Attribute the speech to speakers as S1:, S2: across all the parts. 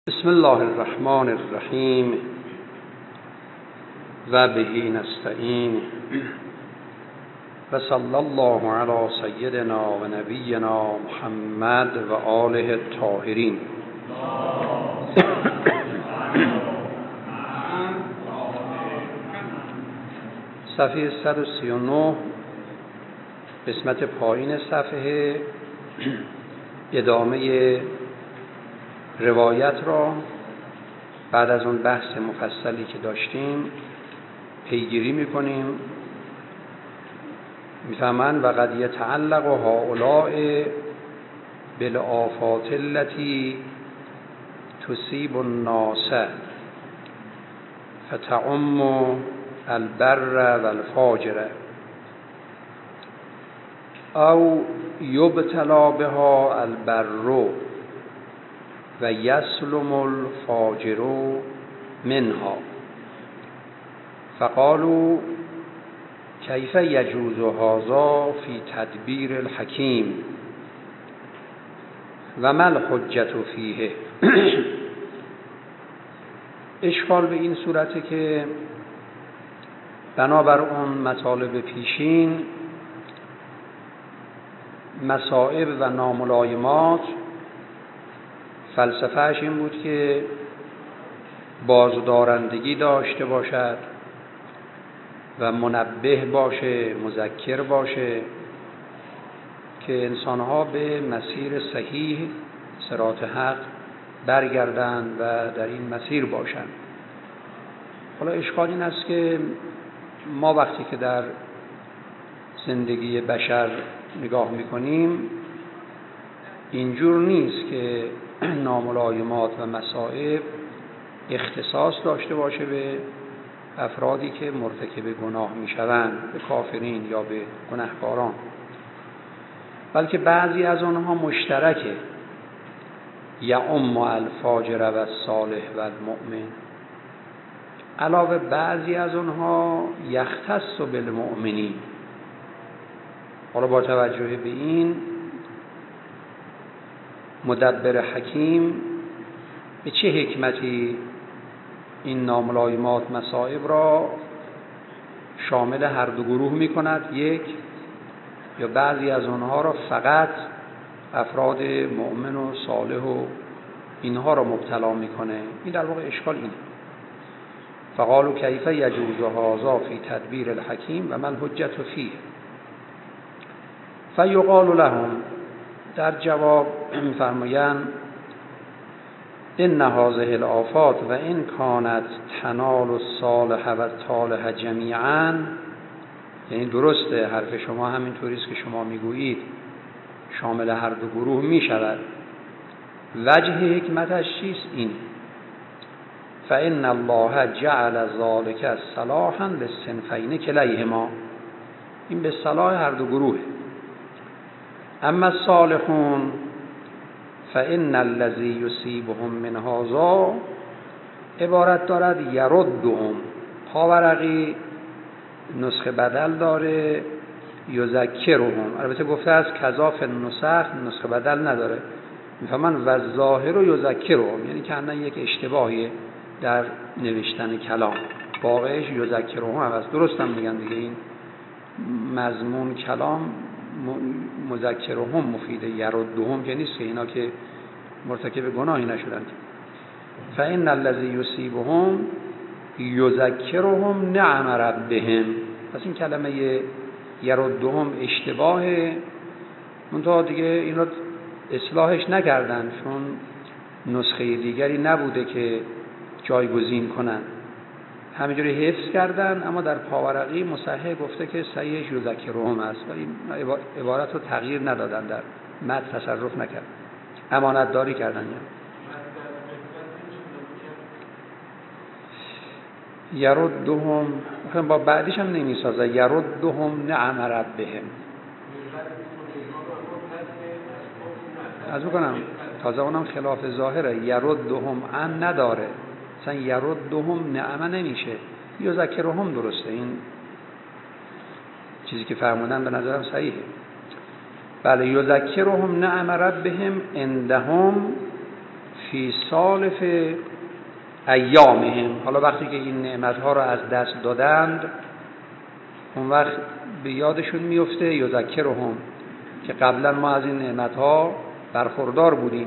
S1: بسم الله الرحمن الرحیم و به نستعین و صلی الله علی سیدنا و نبینا محمد و آله الطاهرین. صفحه 139 قسمت پایین صفحه ادامه روایت را بعد از اون بحث مفصلی که داشتیم پیگیری میکنیم. میفهمن و قد یتعلق هؤلاء بالآفات التي تصیب الناس فتعم البر والفاجر او یبتلا بها البر و یسلم الفاجر منها فقالوا کیف یجوز هذا فی تدبیر الحکیم و ما الحجة فیه. اشکال به این صورته که بنابر اون مطالب پیشین مصائب و ناملایمات فلسفهش این بود که بازدارندگی داشته باشد و منبه باشه، مذکر باشه که انسانها به مسیر صحیح صراط حق برگردند و در این مسیر باشند. حالا اشکال این است که ما وقتی که در زندگی بشر نگاه میکنیم اینجور نیست که ناملایمات و مصائب اختصاص داشته باشه به افرادی که مرتکب گناه میشوند، به کافرین یا به گناهکاران، بلکه بعضی از آنها مشترکه، یعم الفاجر و الصالح و المؤمن. علاوه بعضی از آنها یختص بالمؤمنین. حالا با توجه به این مدبر حکیم به چه حکمتی این ناملایمات مصائب را شامل هر دو گروه می کند، یک، یا بعضی از آنها را فقط افراد مؤمن و صالح و اینها را مبتلا می کنه. این در واقع اشکال اینه. فقالوا کیف یجوز هذا فی تدبیر الحکیم و ما الحجة فیه. فیقال لهم، در جواب فرمایند ان هذه الآفات و ان کانت تنال الصالح و الطالح جمیعا، یعنی درسته حرف شما همینطوری است که شما میگویید شامل هر دو گروه میشود. وجه حکمتش چیست؟ این فان الله جعل ذلك صلاحا للصنفین کلیهما، این به صلاح هر دو گروه. اما الصالحون فإن الذي يصيبهم من هذا عبارت دارد یردهم، پاورقی نسخه بدل داره یذکرهم، البته گفته است کذا فی النسخ نسخه بدل نداره. میفهمن و ظاهر و یذکرهم، یعنی که اندن یک اشتباهی در نوشتن کلام، واقعش یذکرهم هست. درست هم میگن دیگه، این مضمون کلام مذکرهم مفیده، یردهم که نیست که اینا که مرتکب گناهی نشدند. فإن الذی یصیبهم یذکرهم نعم ربهم. پس این کلمه یردهم اشتباهه، منتها دیگه این رو اصلاحش نکردن چون نسخه دیگری نبوده که جایگزین کنن، همینجوری حفظ کردن. اما در پاورقی مصحح گفته که صحیحش یذکرهم است، ولی عبارت رو تغییر ندادن، در متن تصرف نکردن، امانت داری کردن. یردهم با بعدیش هم نمیسازه، یردهم نعم ربهم. از بکنم تازه اونم خلاف ظاهره، یردهم ان نداره، مثلا یردهم نعمه نمیشه، یذکرهم درسته. این چیزی که فرمودن به نظرم صحیحه. بله، یذکرهم نعم ربهم عندهم فی سالف ایامهم. حالا وقتی که این نعمتها رو از دست دادند، اون وقت به یادشون میفته یذکرهم که قبلا ما از این نعمتها برخوردار بودیم.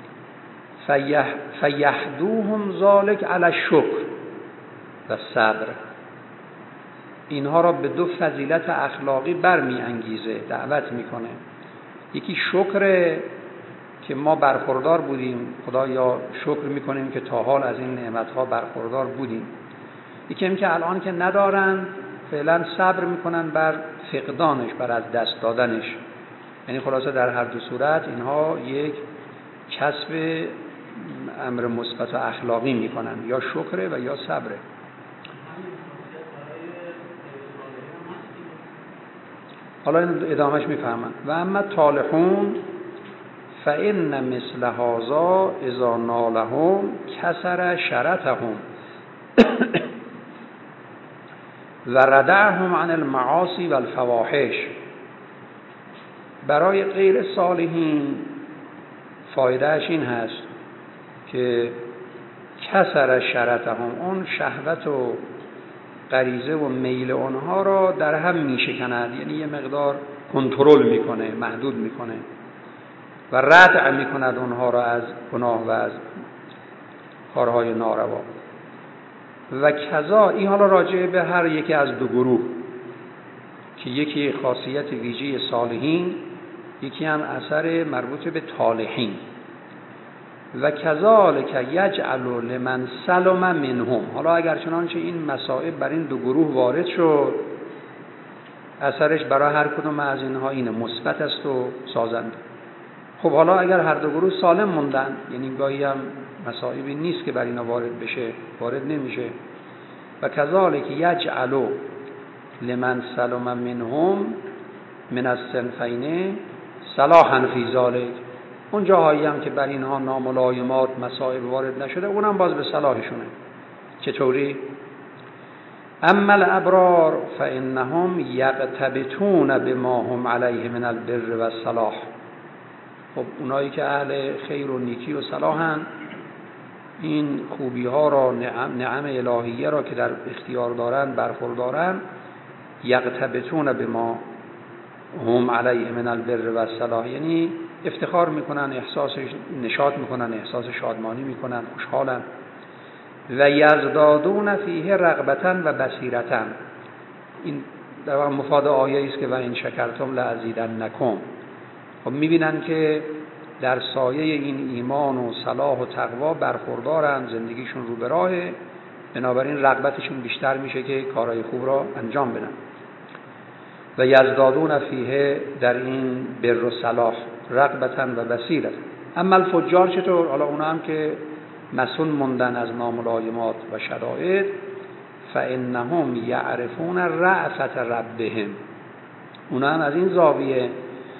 S1: فیحدوهم ذلک علی الشکر و صبر. اینها را به دو فضیلت اخلاقی برمی انگیزه، دعوت میکنه. یکی شکر که ما برخوردار بودیم، خدایا شکر میکنیم که تا حال از این نعمتها برخوردار بودیم. یکی هم که الان که ندارن فعلا صبر میکنن بر فقدانش، بر از دست دادنش. یعنی خلاصه در هر دو صورت اینها یک کسب امر مثبت و اخلاقی میکنن، یا شکره و یا صبره. حالا این ادامهش میفهمن. و اما طالحون فإن مثل هذا اذا نالهم کسر شرطهم و ردعهم عن المعاصی و الفواحش. برای غیر صالحین فایدهش این هست که کسر شرطهم، اون شهوت و غریزه و میل اونها را در هم میشکند، یعنی یه مقدار کنترل میکنه، محدود میکنه و ردع میکند اونها را از گناه و از کارهای ناروا. و کذا، این حالا راجع به هر یکی از دو گروه که یکی خاصیت ویژه صالحین، یکی هم اثر مربوط به طالحین. و کذالک یجعل لمن سلم منهم. حالا اگر چنانچه این مصائب بر این دو گروه وارد شد، اثرش برای هر کدوم از اینها اینه، مثبت است و سازنده. خب حالا اگر هر دو گروه سالم موندن، یعنی گاهی هم مصائبی نیست که بر اینا وارد بشه، وارد نمیشه. و کذالک یجعل لمن سلم منهم من الصنفین صلاحا فی ذلک. اون جاهایی هم که بر اینها ناملایمات مصائب وارد نشده، اونم باز به صلاحشونه. چطوری؟ اما الابرار فانهم یقتبطون بما هم علیه من البر و الصلاح. خب اونایی که اهل خیر و نیکی و صلاحن، این خوبی ها را، نعم الهیه را که در اختیار دارن، برخوردارن، یقتبطون بما هم علیه من البر و الصلاح، یعنی افتخار میکنن، احساس نشاط میکنن، احساس شادمانی میکنن، خوشحالن. و یزدادون فیه رغبتا و بصیرتا. این در واقع مفاد آیه است که و ان شکرتم لازیدنکم. خب میبینن که در سایه این ایمان و صلاح و تقوا برخوردارن، زندگیشون رو به راهه، بنابراین رغبتشون بیشتر میشه که کارهای خوب را انجام بدن. و یزدادون فیه، در این بر و صلاح، رغبتا و بصیرتا. اما الفجار چطور؟ حالا اونا هم که مسون موندن از ناملایمات و شرایط، فانهم یعرفون رأفت ربهم. اونا هم از این زاویه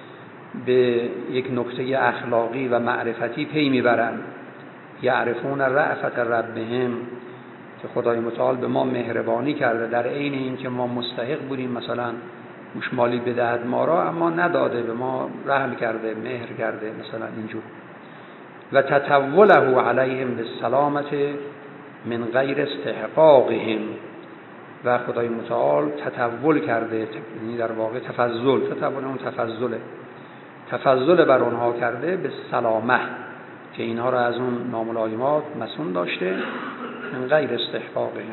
S1: به یک نکته اخلاقی و معرفتی پی میبرن. یعرفون رأفت ربهم، که خدای متعال به ما مهربانی کرده، در عین این که ما مستحق بودیم مثلا گوشمالی بدهد ما را، اما نداده، به ما رحم کرده، مهر کرده، مثلا اینجور. و تطوله علیهم بالسلامت من غیر استحقاقهم. و خدای متعال تطول کرده، یعنی در واقع تفضل، تطول اون تفضل بر اونها کرده به سلامت، که اینها را از اون ناملایمات مسون داشته، من غیر استحقاقهم.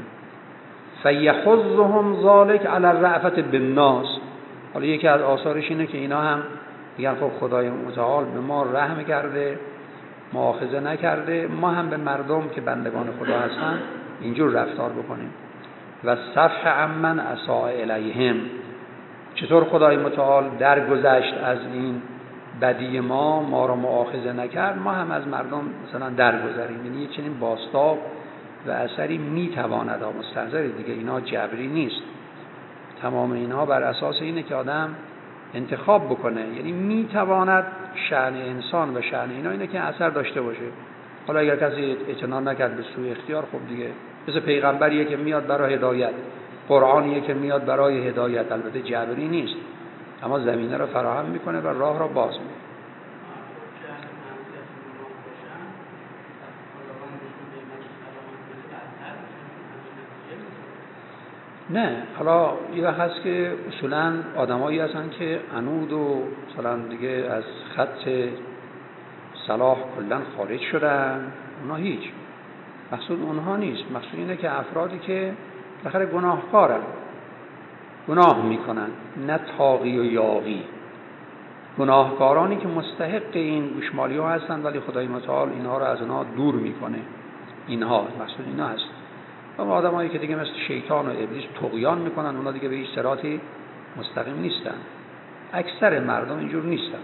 S1: فیحضهم ذلک علی الرأفت بالناس. حالا یکی از آثارش اینه که اینا هم میگن خب خدای متعال به ما رحم کرده، مؤاخذه نکرده، ما هم به مردم که بندگان خدا هستن اینجور رفتار بکنیم. و صفح عمن اساء الیهم. چطور خدای متعال درگذشت از این بدی ما را مؤاخذه نکرد، ما هم از مردم مثلا درگذریم. یعنی چنین باستاب و اثری میتواند، مستحضر دیگه اینا جبری نیست. تمام اینها بر اساس اینه که آدم انتخاب بکنه، یعنی میتواند شأن انسان و شأن اینا اینه که اثر داشته باشه. حالا اگر کسی اعتنا نکرد به سوی اختیار، خب دیگه مثل پیغمبریه که میاد برای هدایت، قرآنیه که میاد برای هدایت، البته جبری نیست، اما زمینه رو فراهم میکنه و راه را باز میکنه. نه، حالا یه وقت هست که اصولاً آدمایی هستن که عنود و مثلا دیگه از خط صلاح کلاً خارج شدن، اونا هیچ. مقصود اونها نیست، مقصود اینه که افرادی که بالاخره گناهکارن، گناه میکنن، نه تاقی و یاغی، گناهکارانی که مستحق این گوشمالی ها هستن ولی خدای متعال اینها رو از اونها دور میکنه. اینها مقصود اینا هست. اما آدمایی که دیگه مثل شیطان و ابلیس طغیان میکنن، اونا دیگه به هیچ صراطی مستقیم نیستن. اکثر مردم اینجور نیستن.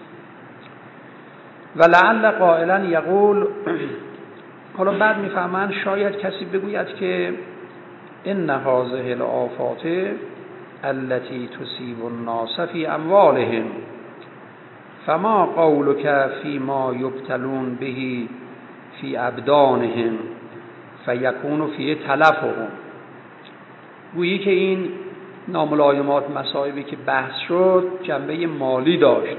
S1: ولعل قائلا یقول، حالا بعد میفهمن شاید کسی بگوید که ان هذه الآفات التي تصيب الناس في اموالهم فما قولك فيما يبتلون به في ابدانهم فیکون فی تلفهم. گویی که این ناملایمات مصائبی که بحث شد جنبه مالی داشت،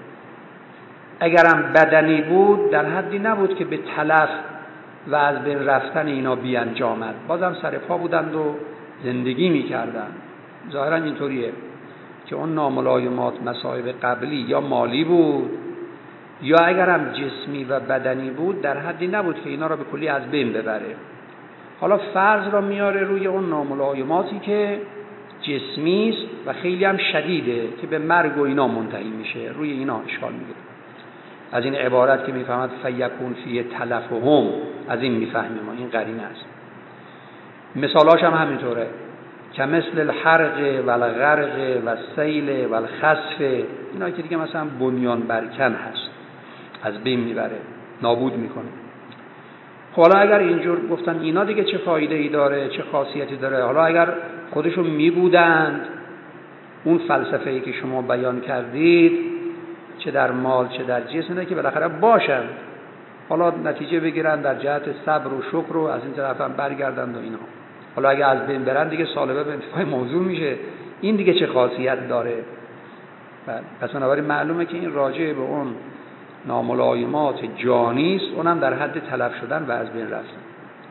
S1: اگرم بدنی بود در حدی نبود که به تلف و از بین رفتن اینا بیانجامد، بازم سر پا بودند و زندگی میکردند. ظاهرا اینطوریه که اون ناملایمات مصائب قبلی یا مالی بود یا اگرم جسمی و بدنی بود در حدی نبود که اینا را به کلی از بین ببره. حالا فرض را میاره روی اون ناملایماتی که جسمی است و خیلی هم شدیده که به مرگ و اینا منتهی میشه، روی اینا اشکال میگیره. از این عبارت که میفهمد فیکون فی تلفهم، از این میفهمیم ما، این قرینه است. مثالاش هم همینطوره که مثل الحرق و الغرق و السیل و الخسف، اینا که دیگه مثلا بنیان برکن هست، از بین میبره، نابود میکنه. حالا اگر اینجور گفتن اینا دیگه چه فایده ای داره، چه خاصیتی داره؟ حالا اگر خودشون میبودند اون فلسفه ای که شما بیان کردید، چه در مال چه در جسم، اینه که بالاخره باشن، حالا نتیجه بگیرن در جهت صبر و شکر و از این طرف هم برگردند و اینا. حالا اگه از بین برن دیگه سالبه به انتفاع موضوع میشه، این دیگه چه خاصیت داره؟ پس بنابراین معلومه که این راجع به اون ناملایمات جانی است، اونم در حد تلف شدن و از بین رفتن.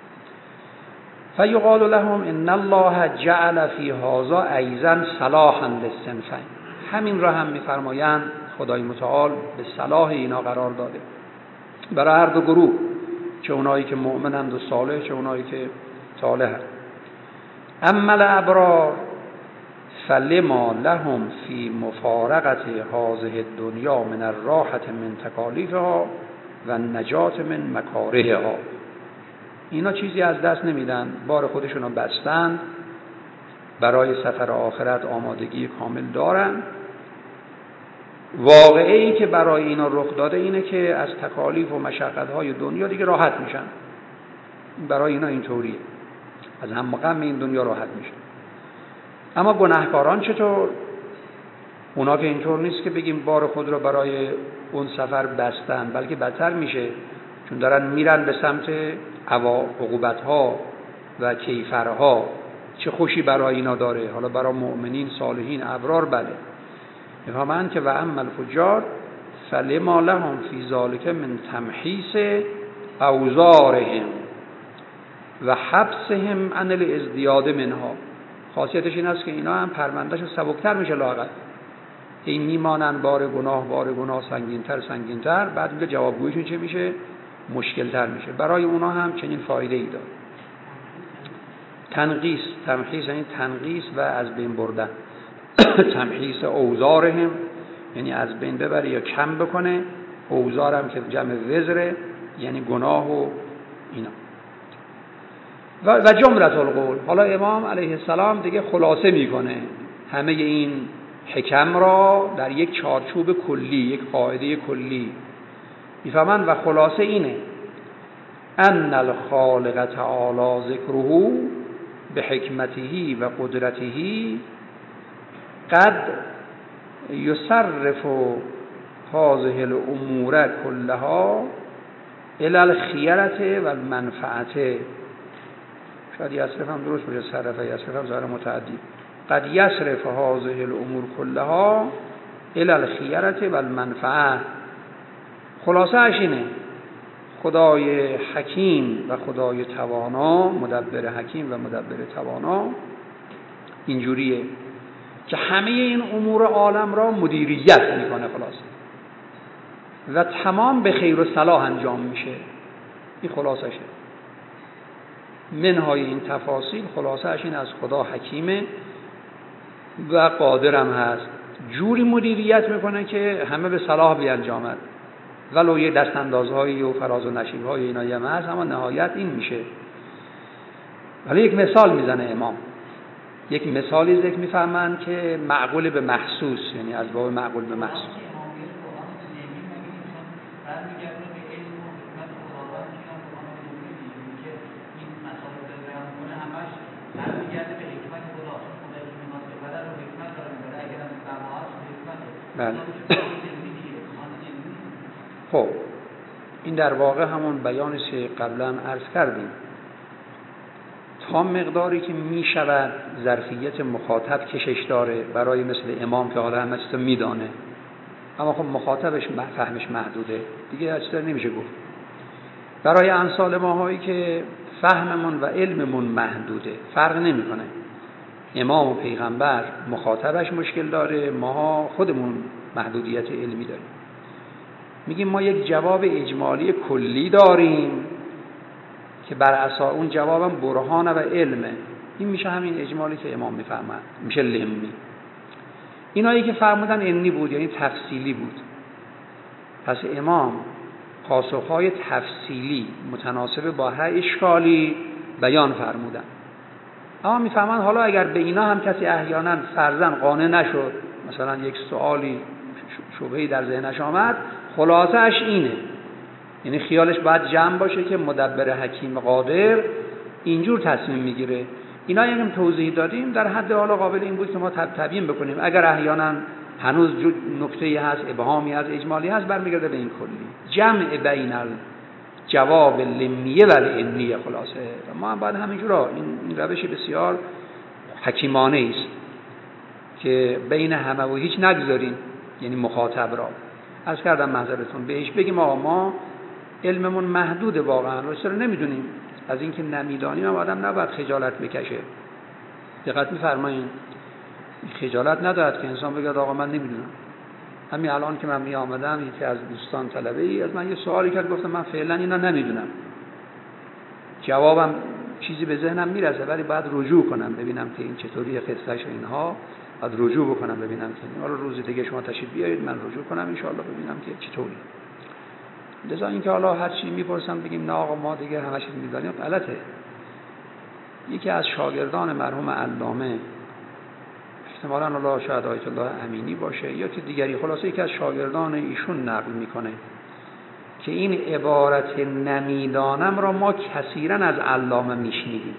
S1: فیقال لهم ان الله جعل فی هذا ایضا صلاحا للصنفین. همین را هم میفرمایند خدای متعال به صلاح اینا قرار داده برای هر دو گروه، چه اونایی که مؤمنند و صالح، چه اونایی که صالحند. اما الابرار فلما لهم فی مفارقت هذه الدنیا من الراحة من تکالیفها و النجات من مکارهها. اینا چیزی از دست نمیدن، بار خودشون رو بستن، برای سفر آخرت آمادگی کامل دارن. واقعی که برای اینا رخ داده اینه که از تکالیف و مشقت‌های دنیا دیگه راحت میشن. برای اینا اینطوریه، از هم غم این دنیا راحت میشن. اما گناهکاران چطور؟ اونا که اینطور نیست که بگیم بار خود رو برای اون سفر بستن، بلکه بدتر میشه، چون دارن میرن به سمت عقوبت‌ها و کیفرها. چه خوشی برای اینا داره. حالا برای مؤمنین صالحین ابرار بله، میفهمن که و اما الفجار فلما لهم فی ذلک من تمحیص اوزارهم و حبسهم عن الازدیاد منها. خاصیتش این است که اینا هم پروندهشون سبکتر میشه، لااقل این میمانن بار گناه سنگین‌تر، بعد میگه جوابگویشون چه میشه؟ مشکل‌تر میشه. برای اونا هم چنین فایده ای داره. تمحیص یعنی تنقیص و از بین بردن. تمحیص اوزارهم یعنی از بین ببره یا کم بکنه، اوزارم که جمع وزره یعنی گناه و اینا. و جملت القول، حالا امام علیه السلام دیگه خلاصه میکنه همه این حکم را در یک چارچوب کلی، یک قاعده کلی میفهمن و خلاصه اینه ان الخالق تعالی ذکره به حکمته و قدرته قد یصرف هذه الامور كلها الى الخیرة و المنفعة. شاید یصرف هم درست باشه، صرف یصرف هم ظاهر متعدی. قد یصرف هذه الامور كلها الى الخیرة و المنفعة. خلاصه اش اینه، خدای حکیم و خدای توانا، مدبر حکیم و مدبر توانا اینجوریه که همه این امور عالم را مدیریت میکنه خلاصه و تمام به خیر و صلاح انجام میشه. این خلاصشه. منهای این تفاصیل خلاصش این از خدا حکیمه و قادرم هست، جوری مدیریت میکنه که همه به صلاح بیانجامد، ولو یه دست اندازهایی و فراز و نشیب‌های اینایی هم هست، اما نهایت این میشه. ولی یک مثال میزنه امام، یک مثالی ذکر میفرمایند که معقول به محسوس، یعنی از باب معقول به محسوس. بله. خب این در واقع همون بیانی که قبلا عرض کردیم، تا مقداری که می شود ظرفیت مخاطب کشش داره برای مثل امام که حالا همه چیز رو میدانه، اما خب مخاطبش فهمش محدوده دیگه، هیچ چیزی نمیشه گفت. برای امثال ماهایی که فهممون و علممون محدوده فرق نمیکنه، امام و پیغمبر مخاطبش مشکل داره، ما خودمون محدودیت علمی داریم. میگیم ما یک جواب اجمالی کلی داریم که بر اساس اون جوابم برهانه و علمه. این میشه همین اجمالی که امام میفرماد، میشه لمی. اینایی که فرمودن علمی بود یعنی تفصیلی بود. پس امام پاسخهای تفصیلی متناسب با هر اشکالی بیان فرمودن. اما میفهمن حالا اگر به اینا هم کسی احیانا فرضاً قانع نشد، مثلا یک سوالی شبهه‌ای در ذهنش آمد، خلاصه اش اینه، یعنی خیالش باید جمع باشه که مدبر حکیم قادر اینجور تصمیم میگیره. اینا یعنی توضیح دادیم در حد حالا قابل این بود که ما تبیین بکنیم اگر احیانا هنوز نکته‌ای هست، ابهامی هست، اجمالی هست، برمیگرده به این کلی. جمع بین جواب لمیه و علمیه خلاصه. ما هم باید همینجورا این روش بسیار حکیمانه است که بین همه و هیچ نگذاریم، یعنی مخاطب را عرض کردم معذرتون بهش بگیم آقا ما علممون محدوده، واقعا رو نمیدونیم، از اینکه نمیدانیم هم آدم نباید خجالت بکشه. دقت می‌فرمایید خجالت ندارد که انسان بگه آقا من نمیدونم. همین الان که من می آمدم یکی از دوستان طلبه‌ای از من یه سوالی کرد، گفتم من فعلا اینا نمیدونم، جوابم چیزی به ذهنم میرسه ولی باید رجوع کنم ببینم که این چطوری قصهش و اینها، باید رجوع بکنم ببینم که حالا روز دیگه شما تشریف بیارید من رجوع کنم ان شاء الله ببینم که چطوری. لذا اینکه حالا هر چی میپرسم بگیم نه آقا ما دیگه همه چیز میدونیم غلطه. یکی از شاگردان مرحوم علامه، احتمالاً الله شاید آیت الله امینی باشه یا که دیگری، خلاصه یکی از شاگردان ایشون نقل میکنه که این عبارت نمیدانم را ما کثیراً از علامه میشنیدیم.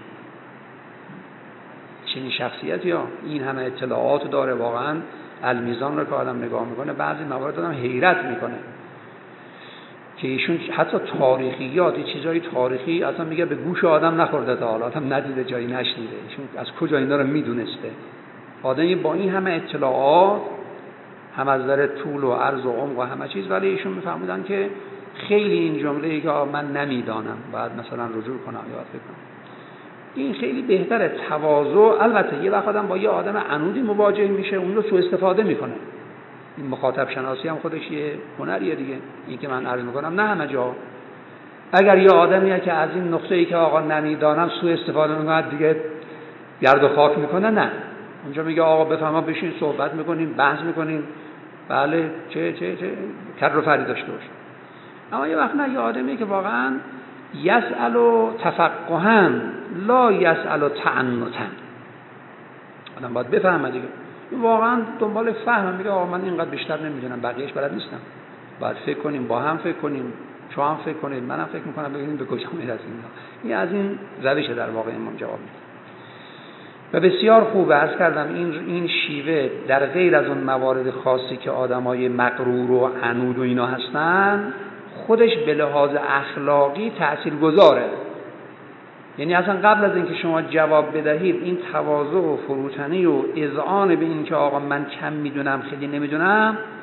S1: چنین شخصیتی ها این همه اطلاعات داره، واقعاً المیزان رو که آدم نگاه میکنه بعضی موارد آدم حیرت میکنه که ایشون حتی تاریخیات چیزای تاریخی اصلا میگه به گوش آدم نخورده تا حالا، آدم ندیده جایی نشنیده، ایشون از کجا اینا رو میدونسته. آدمی با این همه اطلاعات هم از نظر طول و عرض و عمق و همه چیز، ولی ایشون میفهمودن که خیلی این جمله‌ای که من نمیدانم بعد مثلا رجوع کنم یاد بکنم، این خیلی بهتره. تواضع، البته یه وقت آدم با یه آدم عنودی مواجه میشه اون رو سوء استفاده میکنه، این مخاطب شناسی هم خودش یه هنریه دیگه. این که من عرض میکنم نه همه جا، اگر یه آدمیه که از این نقطه‌ای که آقا نمیدانم سوء استفاده میکنه دیگه گرد و خاک میکنه، نه اونجا میگه آقا بفهمم بشین صحبت میکنیم بحث میکنیم، بله چه کر و فری داشته باشه. اما یه وقت نه، یه آدمی که واقعا یسأل تفقها لا یسأل تعنتا، آدم باید بفهمه دیگه، واقعا دنبال فهم، میگه آقا من اینقدر بیشتر نمیدونم بقیه‌اش بلد نیستم، باید فکر کنیم، با هم فکر کنیم، شما هم فکر کنید منم فکر میکنم ببینیم به کجا میرسیم. این از این روش در واقع امام جواب میده و بسیار خوبه. عرض کردم این شیوه در غیر از اون موارد خاصی که آدمای مغرور و عنود و اینا هستن، خودش به لحاظ اخلاقی تاثیرگذاره. یعنی اصلا قبل از اینکه شما جواب بدهید این تواضع و فروتنی و اذعان به این که آقا من کم میدونم خیلی نمیدونم،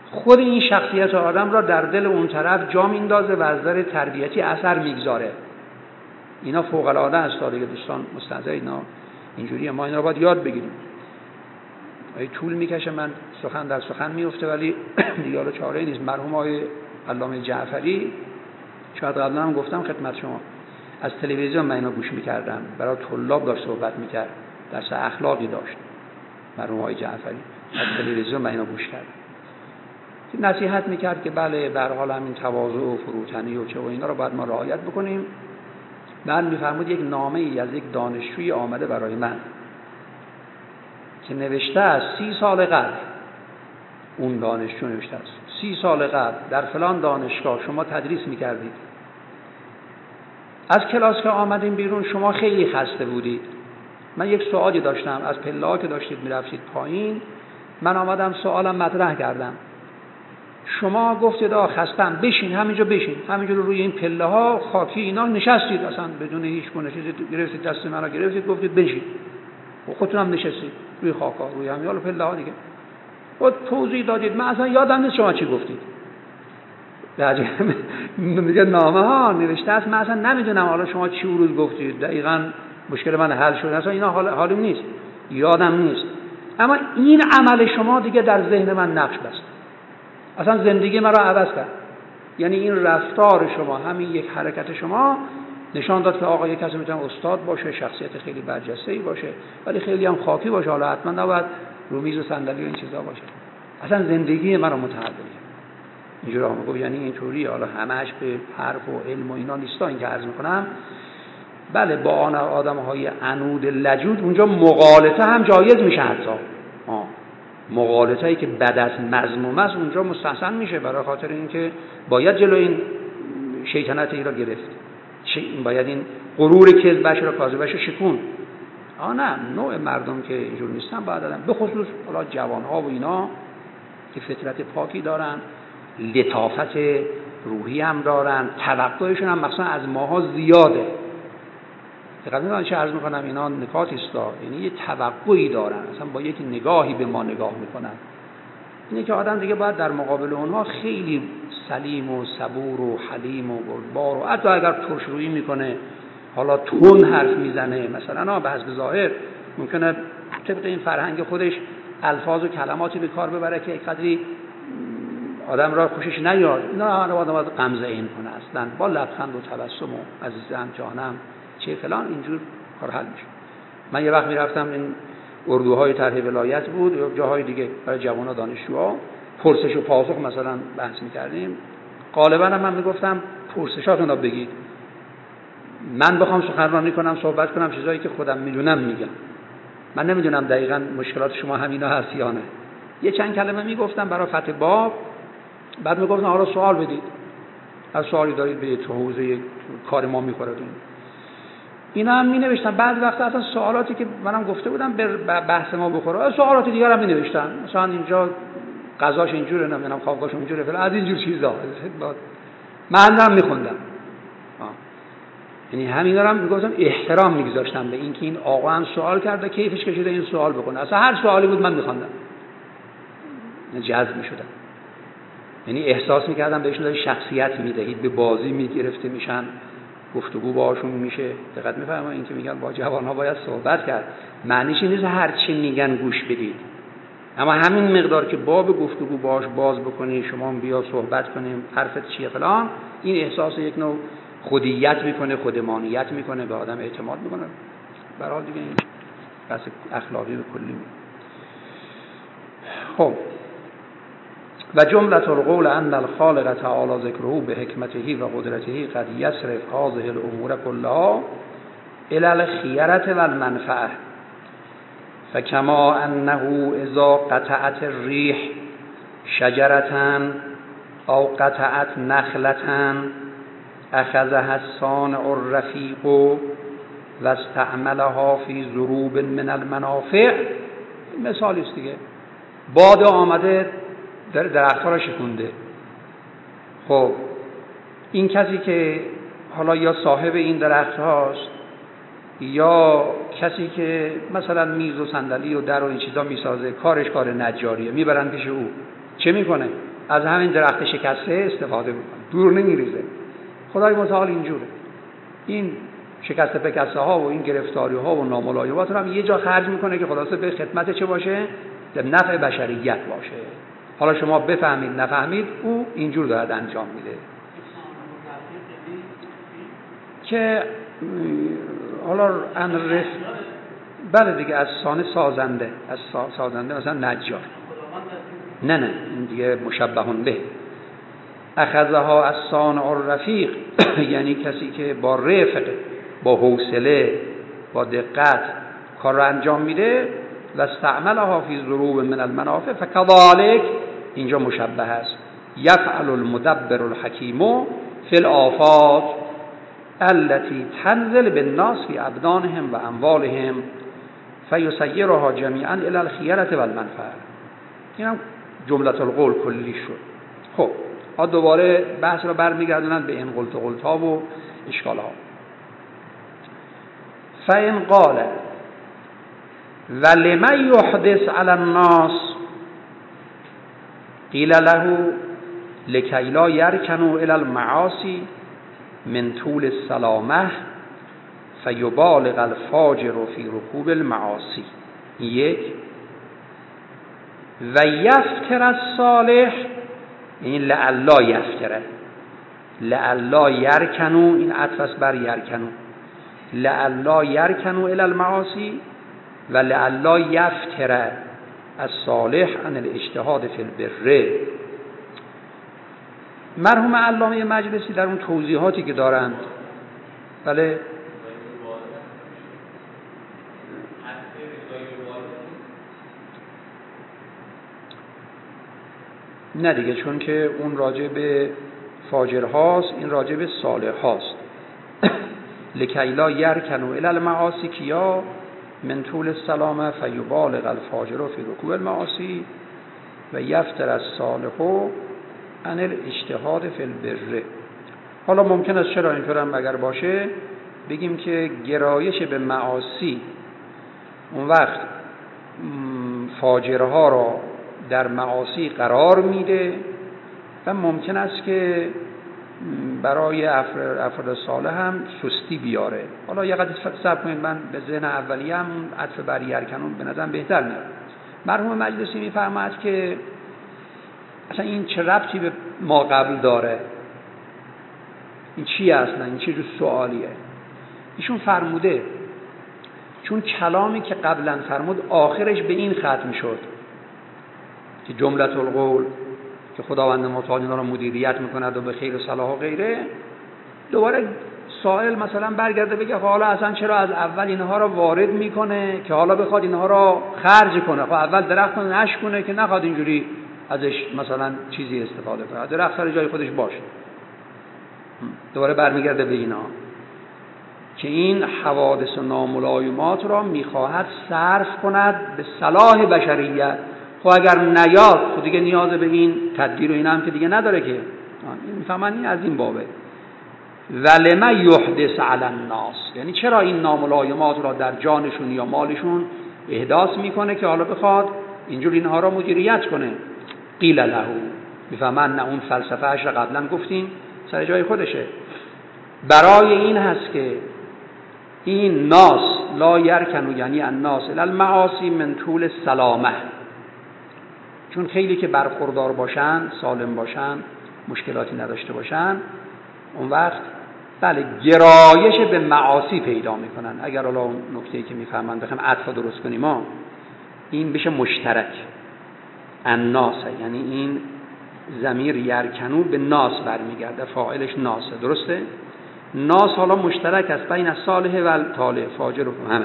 S1: خود این شخصیت آدم را در دل اون طرف جا میندازه و از نظر تربیتی اثر میگذاره. اینا فوق العاده است دیگه دوستان، مستحضر اینا اینجوریه، ما اینا رو باید یاد بگیریم. طول میکشه، من سخن در سخن میفته، ولی دیگه حالا چاره‌ای نیست. مرحوم آقای علامه جعفری، شاید قبلا هم گفتم خدمت شما، از تلویزیون من اینو گوش میکردم، برای طلاب داشت صحبت میکرد، درس اخلاقی داشت. مرحوم آقای جعفری از تلویزیون من اینو گوش کردم، نصیحت میکرد که بله به هر حال همین تواضع و فروتنی و چه و اینا رو باید ما رعایت بکنیم. بعد میفرمود یک نامه ای از یک دانشجوی آمده برای من که نوشته است 30 سال قبل، اون دانشجو نوشته است 30 سال قبل در فلان دانشگاه شما تدریس میکردید، از کلاس که آمدیم بیرون شما خیلی خسته بودید، من یک سوالی داشتم، از پله‌ها که داشتید میرفتید پایین، من آمدم سوالم مطرح کردم، شما گفتید خستم، بشین همینجا، بشین همینجا روی این پله ها خاکی اینا نشستید، اصلا بدون هیچ گونه چیزی گرفتید دست منو گرفتید گفتید بشین، و خودتون هم نشستید روی خاکا، روی همین حالا پله ها دیگه، و توضیح دادید، من اصلا یادم نیست شما چی گفتید. میگه نامه ها نوشته است، من اصلا نمیدونم حالا شما چی روز گفتید، دقیقاً مشکل من حل شد، اصلا اینا حالم نیست، یادم نیست، اما این عمل شما دیگه در ذهن من نقش بست، اصلا زندگی من رو عوض کرد. یعنی این رفتار شما، همین یک حرکت شما نشان داد که آقا یک کسی میتونه استاد باشه، شخصیت خیلی برجسته‌ای باشه، ولی خیلی هم خاکی باشه، حالا حتما نباید رو میز و صندلی و این چیزا باشه. اصلا زندگی من رو متحول کرد. اینجوری گفت، یعنی اینطوری حالا همش به حرف و علم و اینا نیستا این که عرض میکنم. بله با آن آدم‌های عنود لجود اونجا مغالطه هم جایز میشه، حتی مغالطه‌ای که بد از مذموم است اونجا مستحسن میشه، برای خاطر اینکه باید جلو این شیطنت ای را گرفت، باید این غرور کذبش را کاذبش را شکون. نه نوع مردم که اینجور نیستن باید آدم، به خصوص حالا جوان‌ها و اینا که فطرت پاکی دارن، لطافت روحی هم دارن، توقعشون هم مثلا از ماها زیاده. دقیقاً من چه عرض میکنم، اینا نکاتی است، یعنی یه توقعی دارن، اصلا با یک نگاهی به ما نگاه میکنن. اینه که آدم دیگه باید در مقابل اونها خیلی سلیم و صبور و حلیم و بردبار، و حتی اگر ترشرویی میکنه، حالا تون حرف میزنه، مثلا به حسب ظاهر ممکنه طبق این فرهنگ خودش الفاظ و کلماتی به کار ببره که قدری آدم را خوشش نیاد، اینا آدم باید غمزه این کنه، اصلا با لبخند و تبسم و عزیزم جانم چه فلان اینجور کار حل میشه. من یه وقت میرفتم این اردوهای طرح ولایت بود یا جاهای دیگه برای جوانان دانشجوها، پرسش و پاسخ مثلا بحث میکردیم، غالبا من میگفتم پرسشاتون رو بگید، من بخوام سخنرانی کنم صحبت کنم چیزایی که خودم میدونم میگم، من نمیدونم دقیقاً مشکلات شما همینا هست یا نه. یه چند کلمه میگفتم برای فتح باب، بعد میگفتم حالا سوال بدید، هر سوالی دارید به تو حوزه کار ما میخوره. اینا هم می نوشتم، بعضی وقتا اصلا سوالاتی که منم گفته بودم به بحث ما بخوره، سوالات دیگر هم می نوشتم، مثلا اینجا غذاش اینجوره، نمیدونم خوابگاهش اینجوره فلان، از اینجور چیزا من هم میخوندم. یعنی همینا رو هم میگفتم احترام میگذاشتم به اینکه این آقا هم سوال کرده، کیفش کشیده این سوال بکنه، اصلا هر سوالی بود من میخوندم، جذب میشدم، یعنی احساس میکردم بهشون داری شخصیت میدهید، به بازی میگرفته میشن، گفتگو باهاشون میشه. دقت میفرمایید این که میگن با جوانها باید صحبت کرد، معنیش نیست هر چی میگن گوش بدید، اما همین مقدار که باب گفتگو باهاش باز بکنی، شما بیا صحبت کنیم حرفت چیه فلان، این احساس یک نوع خودیت میکنه، خودمانیت میکنه، به آدم اعتماد میکنه. برای دیگه این بحث اخلاقی به کلی میکنه. خب و جملة القول ان الخالق تعالی ذکره به حکمته و قدرته قد یصرف هذه الامور كلها الى الخیرة و المنفعه، فكما انه اذا قطعت الريح شجرة او قطعت نخلة اخذها الصانع الرفیق و استعملها فی ضروب من المنافع. مثالی است دیگه، باد آمده درخت‌ها را شکونده. خب این کسی که حالا یا صاحب این درخت هاست یا کسی که مثلا میز و صندلی و در و این چیزا میسازه، کارش کار نجاریه، میبرن پیش او، چه میکنه؟ از همین درخت شکسته استفاده میکنه، دور نمیریزه. خدای متعال اینجوره، این شکسته پکسته ها و این گرفتاری ها و ناملایمات رو هم یه جا خرج میکنه که خلاصه به خدمت چه باشه؟ به نفع بشریت باشه. حالا شما بفهمید نفهمید، او اینجور دارد انجام میده که حالا بله دیگه، از سان سازنده، از سازنده مثلا نجار. نه این دیگه مشبهون به. اخذها از صانع الرفیق یعنی کسی که با رفق، با حوصله، با دقت کار رو انجام میده. و استعملها فی ضروب من المنافع فکذالک، اینجا مشبه است، یفعل المدبر الحکیم فی الآفات التي تنزل بالناس فی ابدانهم و اموالهم فیسیرها جمیعا الی الخیرة والمنفعه. این هم جملة القول کلی شد. خب ها دوباره بحث رو برمیگردونن به این قلت ها و اشکال ها. فإن قال ولمن يحدث على الناس قیل له لکی لا یرکنوا الی المعاصی من طول السلامه فیبالغ الفاجر فی رکوب المعاصی. یک و یفتر الصالح، یعنی لعلا یفتره، لعلا یرکنوا، این عطف است بر یرکنوا، لعلا یرکنوا الی المعاصی و لعلا یفتر الصالح عن الاجتهاد فی البر. مرحوم علامه مجلسی در اون توضیحاتی که دارند، بله نه دیگه، چون که اون راجع به فاجر هاست، این راجع به صالح هاست. لکی لا یرکنوا الی المعاصی کیا من طول السلامه فیبالغ الفاجر فی رکوب المعاصی و یفتر الصالح عن الاجتهاد فی البر. حالا ممکن است چرا اینطور هم اگر باشه بگیم که گرایش به معاصی اون وقت فاجرها را در معاصی قرار میده و ممکن است که برای افراد صالح هم سستی بیاره. حالا یه قدر صبر کنید، من به ذهن اولیه هم عطف بر یرکنون به نظرم بهتر میاد. مرحوم مجلسی میفرماید که اصلا این چه ربطی به ما قبل داره، این چیه اصلا، این چه جور سوالیه. ایشون فرموده چون کلامی که قبلا فرمود آخرش به این ختم شد که جملة القول که خداوند متعال اینا رو مدیریت میکند و به خیر و صلاح و غیره، دوباره سائل مثلا برگرده بگه حالا اصلا چرا از اول اینها رو وارد میکنه که حالا بخواد اینها رو خرج کنه؟ خب اول درخت رو نشت کنه که نخواد اینجوری ازش مثلا چیزی استفاده کنه، درخت سر جای خودش باشه. دوباره برمیگرده به اینا که این حوادث و ناملایمات را میخواهد صرف کند به صلاح بشریت. خب اگر نیاد خود دیگه نیاز به این تدبیر و این هم که دیگه نداره که. این میفهمن از این بابه. ولما یحدث علی الناس، یعنی چرا این ناملایمات را در جانشون یا مالشون احداث میکنه که حالا بخواد اینجور اینها را مدیریت کنه. قیل له، میفهمن نه اون فلسفه اش را قبلا گفتیم سر جای خودشه. برای این هست که این ناس لا یرکنو، یعنی الناس الی المعاصی من طول السلامه، چون خیلی که برخوردار باشن، سالم باشن، مشکلاتی نداشته باشن، اون وقت بله گرایش به معاصی پیدا میکنن. اگر حالا اون نکته‌ای که میفهمن بخوام عطف درست کنیم ما این بشه مشترک الناس، یعنی این ضمیر یرکنو به ناس برمیگرده، فاعلش ناسه، درسته؟ ناس حالا مشترک است بین الصالح و الطالح، فاجر و همه.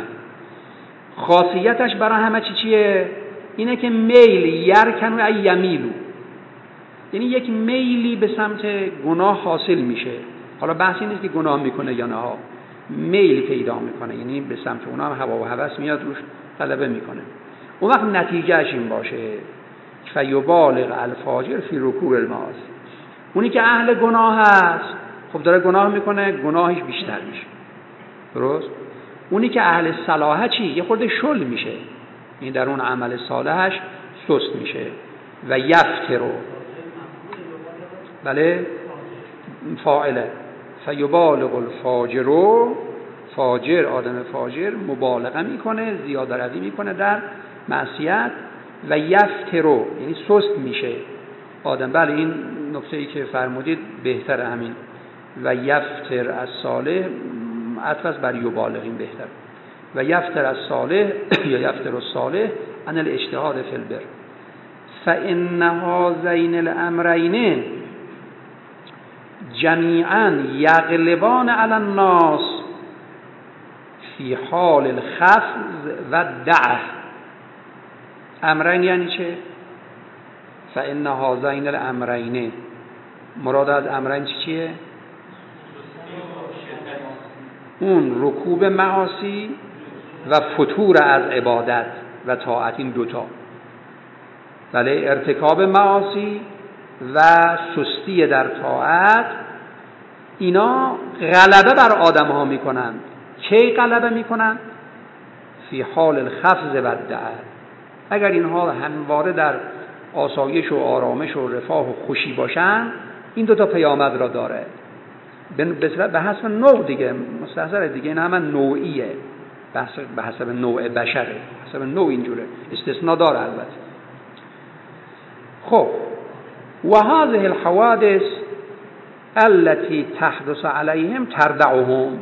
S1: خاصیتش برای همه چیه؟ اینه که میل یرکنو ای یمیلو، یعنی یک میلی به سمت گناه حاصل میشه. حالا بحثی نیست که گناه میکنه یا نه، میل پیدا میکنه، یعنی به سمت اونها هم هوا و هوس میاد، روش غلبه میکنه. اون وقت نتیجهش این باشه فیبالغ الفاجر فی رکوب المعاصی. اونی که اهل گناه هست خب داره گناه میکنه، گناهش بیشتر میشه، درست؟ اونی که اهل صلاحه چی؟ یه خورده شل میشه، این در اون عمل صالحش سست میشه. و یفترو بله فاعله. فیبالغ الفاجر، فاجر آدم فاجر مبالغه میکنه، زیاده روی میکنه در معصیت. و یفترو یعنی سست میشه آدم. بله این نکته ای که فرمودید بهتره همین و یفتر از صالح عطف بر یبالغ این بهتر. و یفتر از صالح یا یفتر از صالح عن الاجتهاد فی البر. فإن هذین الامرین جمیعا یغلبان علی الناس فی حال الخفض و الدعه. امرین یعنی چه؟ فإن هذین الامرین، مراد از امرین چیه؟ اون رکوب معاصی و فتور از عبادت و طاعت، این دوتا. بله ارتکاب معاصی و سستی در طاعت، اینا غلبه بر آدم ها میکنن. کی غلبه میکنن؟ فی حال الخفض و الدعه. اگر اینها همواره در آسایش و آرامش و رفاه و خوشی باشن، این دوتا پیامد را داره. به حسب نوع دیگه مستحضر دیگه، این همه نوعیه، به حسب نوع بشره، حسب نوع اینجوره، استثناء داره البته. خب و هذه الحوادث التي تحدث عليهم تردعهم.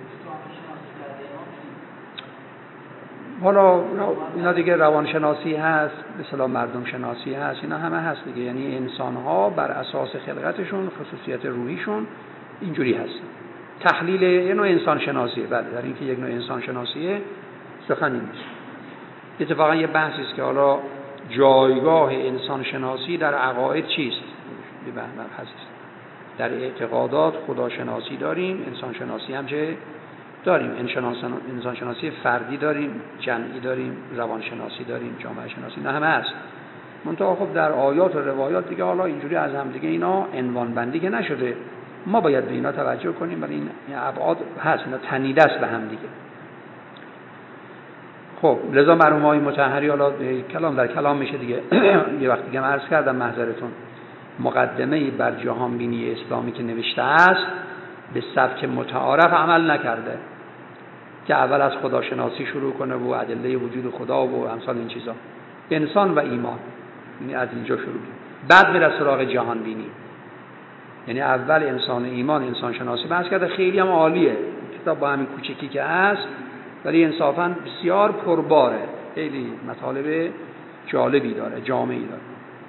S1: حالا اینا دیگه روانشناسی هست، مثلا مردم شناسی هست، اینا همه هست دیگه. یعنی انسان ها بر اساس خلقتشون، خصوصیت روحیشون اینجوری هست. تحلیل یه نوع انسان شناسیه. بله در اینکه یک نوع انسان شناسیه سخنی نیست. اتفاقا یه بحثی است که حالا جایگاه انسان شناسی در عقاید چیست؟ یه بحث هست. در اعتقادات خداشناسی داریم، انسان شناسی هم چه داریم؟ انسان شناسی فردی داریم، جمعی داریم، روان شناسی داریم، جامعه شناسی، نه همه هست. منتها خب در آیات و روایات دیگه حالا اینجوری از هم دیگه اینا عنوان بندی که نشده. ما باید به اینا توجه کنیم، ولی این ابعاد هست، اینا تنیده است به هم دیگه. خب لذا مرحوم مطهری، حالا کلام در کلام میشه دیگه یه وقت دیگه عرض کردم محضرتون، مقدمه‌ای بر جهان بینی اسلامی که نوشته است به سبک متعارف عمل نکرده، که اول از خداشناسی شروع کنه و ادله وجود خدا و امثال این چیزا، انسان و ایمان، یعنی از اینجا شروع کنه، بعد میره سراغ جهان بینی. یعنی اول انسان ایمان، انسان شناسی بحث کرده، خیلی هم عالیه کتاب با همین کوچکی که هست، ولی انصافاً بسیار پرباره، خیلی مطالب جالبی داره، جامعی داره.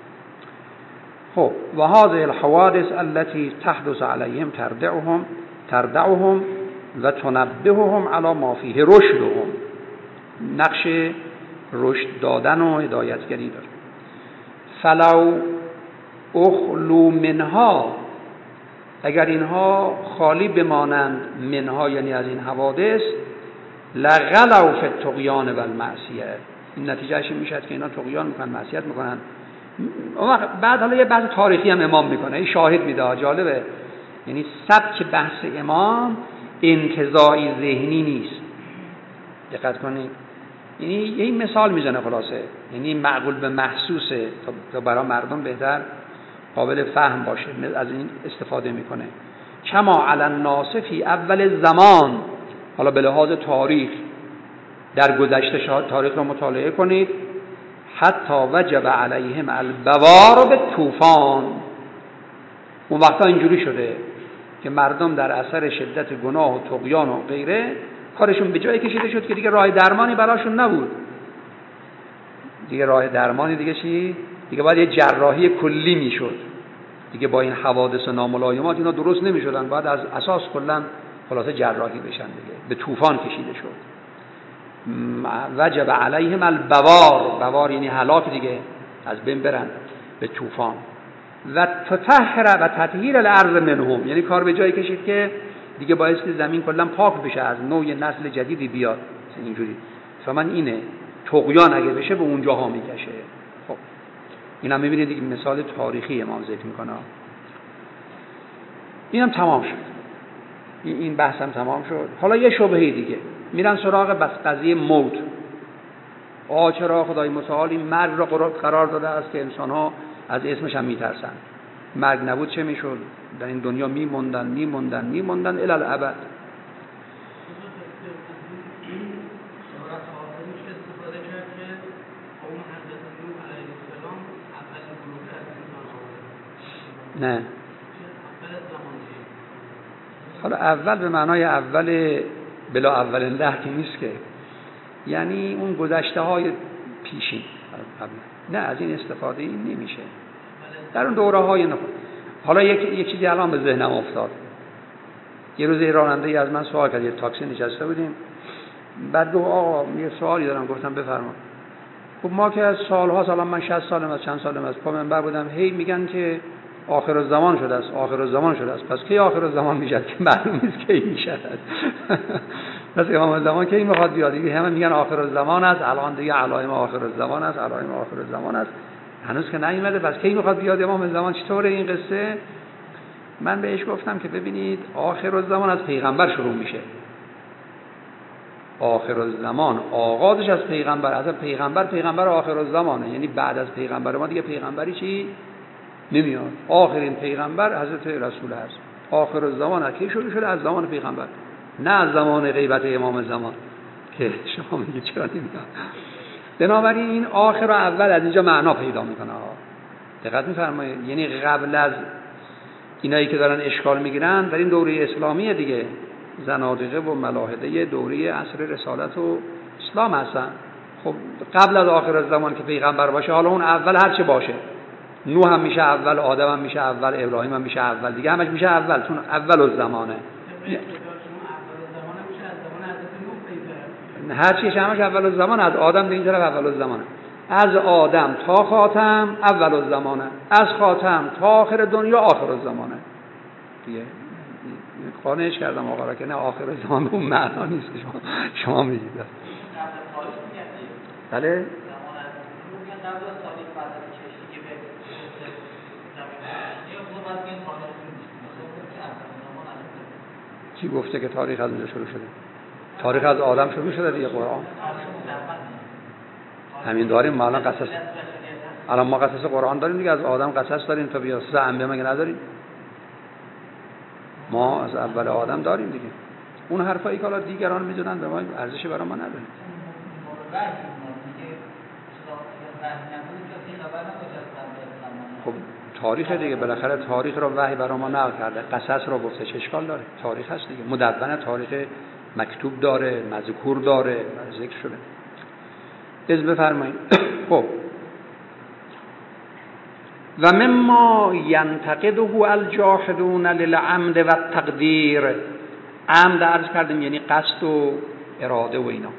S1: خب و هذه الحوادث التي تحدث عليهم تردعهم و تنبههم على ما فيه رشدهم. نقش رشد دادن و هدایتگری داره. فلو اخلو منها، اگر اینها خالی بمانند منها یعنی از این حوادث، لغلوا فی الطغیان و المعصیه، این نتیجهش میشه که اینا طغیان میکنن، معصیت میکنن. بعد حالا یه بحث تاریخی هم امام میکنه، این شاهد میده، جالبه. یعنی سبک بحث امام انتزاعی ذهنی نیست، دقت کنید. یعنی یه مثال میزنه خلاصه، یعنی معقول به محسوسه تا برای مردم بهتر قابل فهم باشه، از این استفاده میکنه. کما علی الناس فی اول زمان، حالا به لحاظ تاریخ در گذشته تاریخ رو مطالعه کنید، حتی وجب علیهم البوار به طوفان. اون وقتا اینجوری شده که مردم در اثر شدت گناه و طغیان و غیره کارشون به جایی کشیده شد که دیگه راه درمانی براشون نبود. دیگه راه درمانی دیگه چی؟ دیگه باید یه جراحی کلی میشد. دیگه با این حوادث و ناملایمات اینا درست نمیشدن، باید از اساس کلا خلاصه جراحی بشن دیگه. به طوفان کشیده شد. وجب علیهم البوار، بوار یعنی هلاک دیگه، از بین برن به طوفان. و تطهر و تطهیر الارض منهم، یعنی کار به جایی کشید که دیگه باعث زمین کلا پاک بشه، از نوع نسل جدیدی بیاد. اینجوری فمن اینه طغیان اگه بشه به اونجاها میکشه. خب اینا میبینید دیگه مثال تاریخی امام ذکر میکنه. اینم تمام شد، این بحثم تمام شد. حالا یه شبهه دیگه میرن سراغ بس قضیه موت. چرا خدای متعال این مرگ را قرار داده است که انسان ها از اسمش هم میترسن؟ مرگ نبود چه میشد؟ در این دنیا میموندن الی الابد. نه حالا اول به معنای اول بلا اول الله که نیست که، یعنی اون گذشته های پیشین. نه از این استفاده این نمیشه در اون دوره های نخود. حالا یک چیزی الان به ذهنم افتاد. یه روز راننده ای از من سوال کرد، یه تاکسی نشسته بودیم، بعد گفت آقا یه سوالی دارم. گفتم بفرما. خب ما که از سالها، سالم من 60 سالم از چند سالم از پا منبر بودم، هی میگن که آخر الزمان شده است، آخر الزمان شده است. پس کی آخر الزمان میشه که معلوم نیست کی میشه. پس امام الزمان کی میخواد بیاد؟ همه میگن آخر الزمان است، الان دیگه علائم آخر الزمان است، علائم آخر الزمان است، هنوز که نیومده. پس کی میخواد بیاد امام الزمان؟ چطوره این قصه؟ من بهش گفتم که ببینید آخر الزمان از پیغمبر شروع میشه. آخر الزمان آغازش از پیغمبر، از پیغمبر آخر الزمانه، یعنی بعد از پیغمبر ما دیگه پیغمبری چی نمیاد. آخرین پیغمبر حضرت رسول هست. آخر الزمان از کی شروع شده؟ از زمان پیغمبر، نه از زمان غیبت امام زمان که شما میگید چرا نمیاد. بنابراین این آخر و اول از اینجا معنا پیدا میکنه. دقت میفرمایید؟ یعنی قبل از اینایی که دارن اشکال میگیرن در این دوره اسلامی دیگه، زنادقه و ملاحده دوره عصر رسالت و اسلام هستن. خب قبل از آخر الزمان که پیغمبر باشه، حالا اون اول هر چه باشه، نوح هم میشه اول، آدم هم میشه اول، ابراهیم هم میشه اول، دیگه همش میشه اول، چون اول الزمانه. هر چیش همش اول الزمان، از آدم به این طرف اول الزمانه، از آدم تا خاتم اول الزمانه، از خاتم تا آخر دنیا آخر الزمانه. دیگه قانعش کردم آقا را که نه آخر الزمان اون معنا نیست که شما میگید. بله کی گفته که تاریخ از اونجا شروع شده؟ تاریخ از آدم شروع شده دیگه. قرآن همین داریم ما الان قصص، الان ما قصص قرآن داریم دیگه، از آدم قصص داریم تا بیا سه انبیا مگه نداریم؟ ما از اول آدم داریم دیگه. اون حرفایی که حالا دیگران میدونن به ما ارزشی برای ما نداره. خب تاریخ دیگه، بالاخره تاریخ رو وحی برای ما نقل کرده، قصص رو گفته، چه اشکال داره؟ تاریخ هست دیگه، مدون تاریخ مکتوب داره، مذکور داره، ذکر شده. از بفرمایید. خب و مما ینتقده الجاحدون للعمد و التقدیر. عمد عرض کردیم یعنی قصد و اراده و اینا.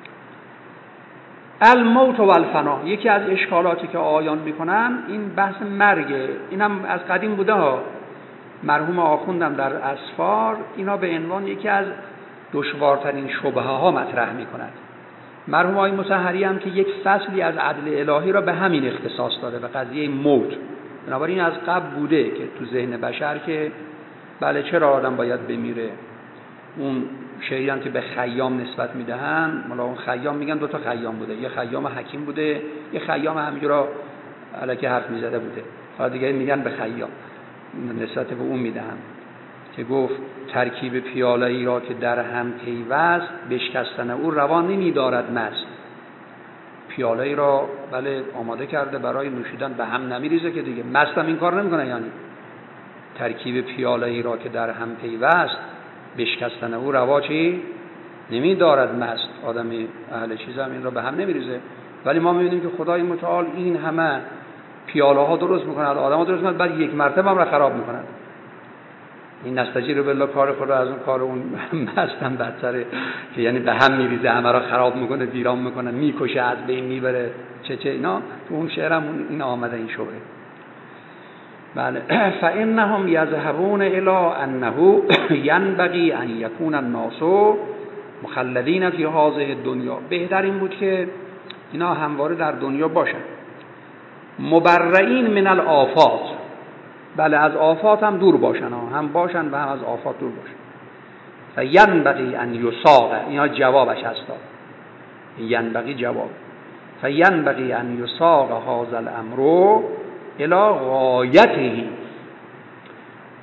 S1: الموت و الفنا، یکی از اشکالاتی که آیان میکنن این بحث مرگه. اینم از قدیم بوده ها. مرحوم آخوندم در اسفار اینا به عنوان یکی از دشوارترین شبهه ها مطرح میکنند. مرحوم آقای مطهری هم که یک فصلی از عدل الهی را به همین اختصاص داده، به قضیه موت. بنابراین از قبل بوده که تو ذهن بشر که بله چرا آدم باید بمیره. اون شعری هم که به خیام نسبت میدهن، مالا اون خیام میگن دو تا خیام بوده، یه خیام حکیم بوده، یه خیام همینجورا الکی حرف میزده بوده. حالا دیگه میگن به خیام نسبت به اون میدهن که گفت ترکیب پیاله ای را که در هم پیوست، بشکستن او روان نمی‌دارد مست. پیاله ای را بله آماده کرده برای نوشیدن، به هم نمیریزه که دیگه. مستم این کار نمیکنه. یعنی ترکیب پیاله ای را که در هم پیوست، بشکستن او روا چی نمی‌دارد مست. آدمی اهل چیز هم این را به هم نمیریزه. ولی ما می‌بینیم که خدای متعال این همه پیاله ها درست می‌کنه، آدم‌ها درست می‌کنه، بعد یک مرتبه هم را خراب می‌کنه. این نستجیر بالله کار خود از اون کار اون مستم بدتره که یعنی به هم میریزه، همه را خراب میکنه، ویران میکنه، میکشه، از بین میبره، چه اینا. تو اون شعرم این آمده این شعره. بله. فانهم یذهبون الی انه ینبغی ان یکون الناس مخلدین فی هذه الدنیا. بهتر این بود که اینا همواره در دنیا باشن، مبرئین من الآفات. بله از آفات هم دور باشن، هم باشن و هم از آفات دور باشن. فینبغی ان یساق، اینا جوابش هست. ینبغی جواب. فینبغی ان یساق هذا الامر الی غایته.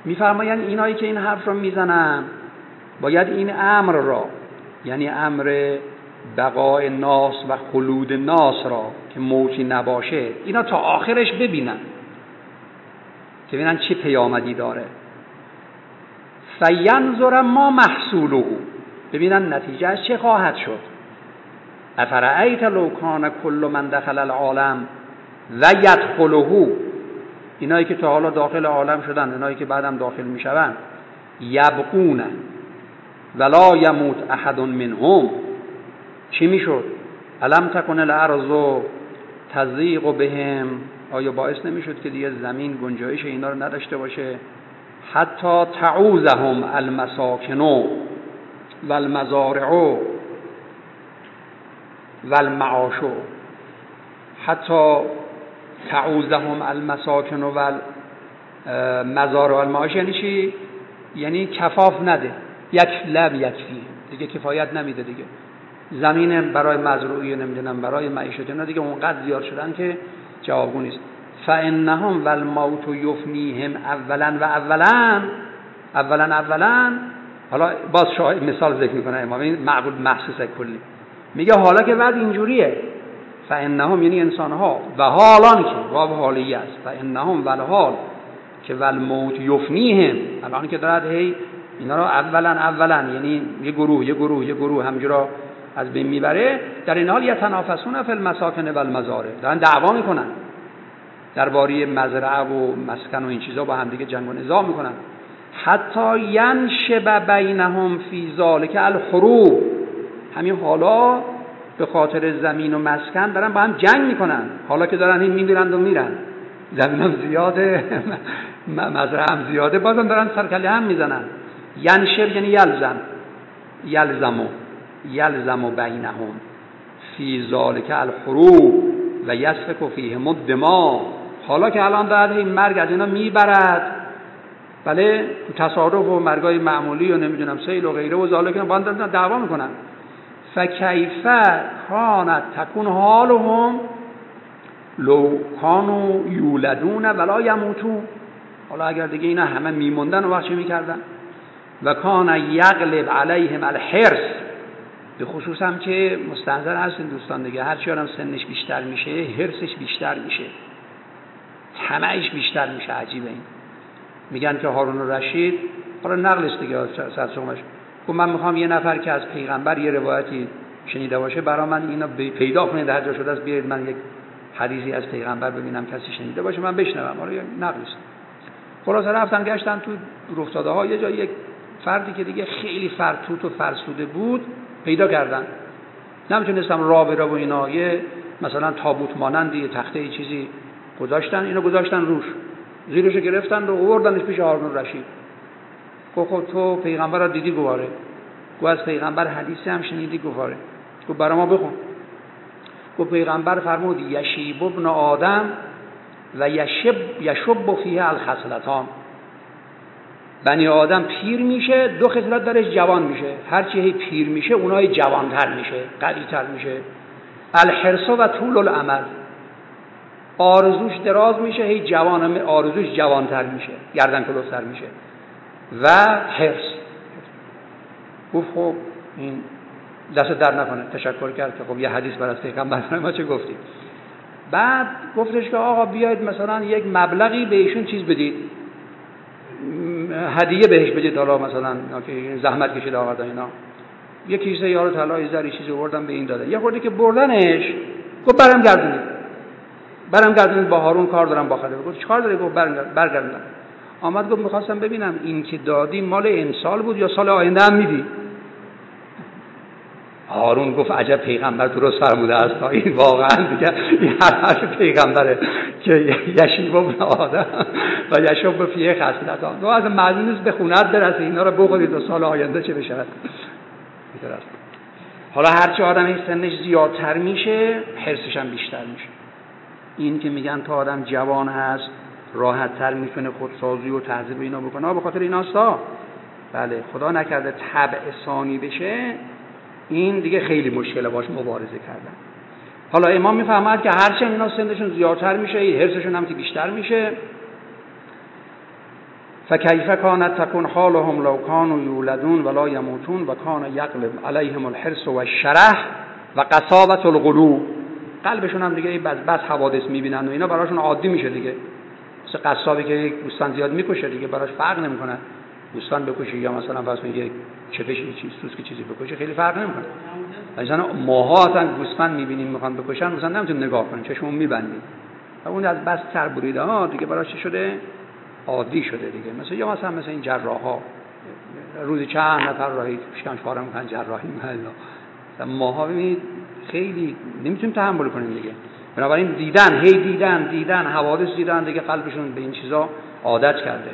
S1: میفرمایند اینایی که این حرف رو میزنن باید این امر را، یعنی امر بقای ناس و خلود ناس را که موتی نباشه، اینا تا آخرش ببینن که ببینن چه پیامدی داره. فینظر ما محصوله، ببینن نتیجهش چه خواهد شد. افرأیت لو کان کل من دخل العالم و یدخله، اینایی که تا حالا داخل عالم شدن، اینایی که بعدم داخل میشون، یبقون ولا یموت احد منهم، چی میشد؟ الم تکن الارض تضیق بهم، آیا باعث نمیشد که دیگه زمین گنجایش اینا رو نداشته باشه؟ حتی تعوزهم المساکن والمزارع والمعاش، حتی تعوزهم المساکن والمزارع والمعاش یعنی چی؟ یعنی کفاف نده، یک لب یکفی، دیگه کفایت نمیده دیگه. زمین برای مزروعی نمیدونم برای معیشت اینا دیگه اونقدر زیاد شدن که جوابگو نیست. فانهم والموت یفنیهم اولا و اولا. حالا باز مثال ذکر میکنه امام، این معقول محسوس کلی، میگه حالا که بعد اینجوریه، فانهم یعنی انسانها، و حالان که واو حالیه است، فانهم والحال که والموت یفنیهم، الان که دارد هی اینا رو اولا یعنی یه گروه همجورا از بین میبره. در این حال یتنافسون فی المساکن والمزارع، دارن دعوا میکنن درباره مزرعه و مسکن و این چیزا، با هم دیگه جنگ و نزاع میکنن. حتی ینشب بینهم فی ذلک الحروب، همین حالا به خاطر زمین و مسکن دارن با هم جنگ میکنن، حالا که دارن این میمیرند و میرن، زمین هم زیاده مزرعه هم زیاده، بازم دارن سرکله هم میزنن. ینشب یعنی یلزم بینهم فی ذلک الحروب و یسفک فیهم الدماء، حالا که الان بعد این مرگ از اینا میبرد، بله تصادف و مرگای معمولی و نمیدونم سیل و غیره و ذالک با هم دارن دعوا میکنن. فکیف کانت تکون حالهم لو کانوا یولدون ولا یموتون، حالا اگر دیگه اینا همه میموندن و وقت چه میکردن؟ و کان یغلب علیهم الحرص، به خصوص هم که مستحضر هستین دوستان دیگه، هر چی آدم سنش بیشتر میشه حرصش بیشتر میشه، طمعش بیشتر میشه. عجیبه این. میگن که هارون الرشید، حالا نقلش دیگه سرسومش، گفت من میخوام یه نفر که از پیغمبر یه روایتی شنیده باشه برای من اینا پیدا کنید، هر جا شده است بیارید من یک حدیثی از پیغمبر ببینم کسی شنیده باشه من بشنوم. حالا نقلش خلاص رفتن گشتن تو رفتاده ها یه جای یک فردی که دیگه خیلی فرتوت و فرسوده بود پیدا کردن، نمیتونستم راه بره و اینا، یه مثلا تابوت مانندی یه تخته چیزی گذاشتن، اینو گذاشتن روش، زیرشو گرفتن و آوردنش پیش هارون الرشید. گفت تو پیغمبر رو دیدی؟ گواره. گفت از پیغمبر حدیثی هم شنیدی؟ گواره. گفت برای ما بخون. گفت پیغمبر فرمود یشیب ابن آدم و یشب فیه الخصلتان، بنی آدم پیر میشه، دو خصلت درش جوان میشه، هرچی هی پیر میشه اونای جوانتر میشه، قوی‌تر میشه. الحرص و طول الامل، آرزوش دراز میشه، هی جوان آرزوش جوانتر میشه، گردن کلوفتر میشه. و حرص. گفت خب این دست در نکنه، تشکر کرد که خب یه حدیث برای پیغمبر ما چه گفتید. بعد گفتش که آقا بیاید مثلا یک مبلغی به ایشون چیز بدید، هدیه بهش بدید، حالا مثلا که زحمت کشید آقا اینا، یه کیسه یارو طلای زری چیزی آوردن به این دادن. یه خورده که بردنش گفت برم گردونید با هارون کار دارم با خلیفه. گفت چیکار داری؟ گفت برگردونم. آمد گفت می‌خواستم ببینم این که دادی مال امسال بود یا سال آینده هم میدی؟ هارون گفت عجب پیغمبر درست فرموده است، این واقعا دیگه این حرف پیغمبره که یشیب ابن آدم و یشب فیه خصلتان، تو از معلوم نیست به خونت برسه اینا رو بخورید و سال آینده چه بشه. حالا هرچی آدم این سنش زیادتر میشه حرصش هم بیشتر میشه. این که میگن تا آدم جوان هست راحت تر میتونه خودسازی و تهذیب اینا بکنه، به خاطر ایناستا. بله خدا نکرده طبع ثانی بشه، این دیگه خیلی مشکله باش مبارزه کردن. حالا امام میفهمد که هرچی اینا سنشون زیادتر میشه حرصشون هم که بیشتر میشه. فکیف کانت تکون حالهم لو کانوا یولدون ولا یموتون و کان یغلب علیهم الحرص و الشرح و قساوة القلوب. قلبشون هم دیگه بس حوادث میبینن و اینا براشون عادی میشه دیگه. مثل قصابی که یک گوسفند زیاد میکشه دیگه براش فرق نمیکنه گوسفند بکشه یا مثلا فرض کنید یک چپشی چیز سوسکی چیزی بکشه، خیلی فرق نمیکنه. مثلا ماها اصلا گوسفند میبینیم میخوان بکشن مثلا نمیتونیم نگاه کنیم، چشممون میبندیم و اون از بس سر بریده ها دیگه براش شده عادی شده دیگه. مثلا این جراحا روزی چند نفر راهی شکم فارغ میکنن جراحی مثلا ماها ببینید خیلی نمیتونیم تحمل کنیم دیگه. بنابراین دیدن حوادث دیدن دیگه قلبشون به این چیزا عادت کرده.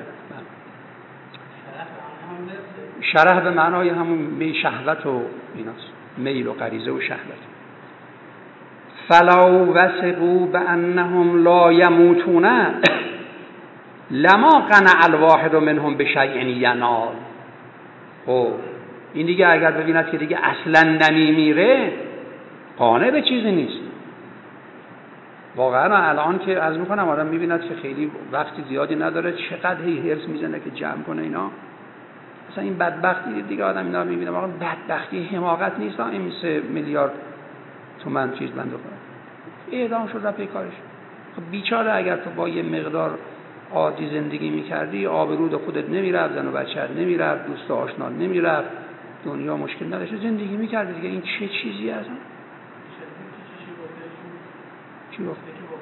S1: شرح به معنای همون می شهوت و ایناست، میل و غریزه و شهوت. فلو وثقوا بانهم لا یموتون لما قنع الواحد منهم بشیء ینال. خب این دیگه اگر ببیند که دیگه اصلا نمیمیره قانع به چیزی نیست. واقعا الان که از میکنم آدم میبیند که خیلی وقتی زیادی نداره چقدر هرس میزنه که جمع کنه اینا. مثلا این بدبختی دیگه آدم اینا رو میبینه واقعا بدبختی حماقت نیست. این 3 میلیارد تومان چیز بنده کنه اعدام شد رفت کارش. خب بیچاره اگر تو با یه مقدار عادی زندگی میکردی آبرود خودت نمیرفت، زن و بچه‌ت نمیرفت، دوست و آشنا نمیرفت، دنیا مشکل نداشت زندگی میکردی دیگه. این چه چیزی هست؟ چی گفت؟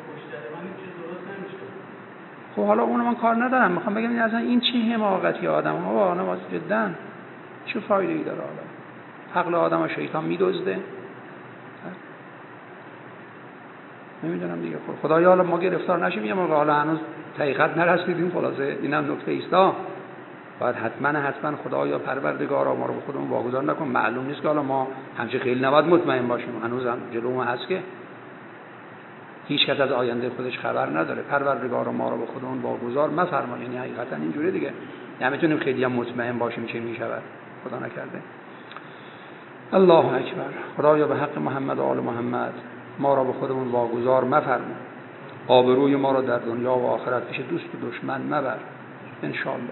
S1: خب حالا اونو من کار ندارم، میخوام بگم اصلا این چه حماقتی آدم ها واقعا جدا چه فایده‌ای داره؟ عقل آدم ها شیطان میدزده. نمیدونم دیگه. خدایا حالا ما گرفتار نشیم، یا ما حالا هنوز حقیقت نرسیدیم. خلاصه اینم نکته ایستا باید حتما خدایا پروردگارا ما رو به خودمون واگذار نکن. معلوم نیست که حالا ما همچه خیلی نباید مطمئن باشیم، هنوز هم جلومون هست که هیچ کس از آینده خودش خبر نداره. پروردگارا ما رو به خودمون واگذار مفرما. یعنی حقیقتا اینجوری دیگه نمیتونیم خیلی هم مطمئن باشیم چه میشود، خدا نکرده. الله اکبر. خدایا به حق محمد و آل محمد ما را به خودمون واگذار مفرما. آبروی ما را در دنیا و آخرت پیش دوست و دشمن مبر ان شاء الله.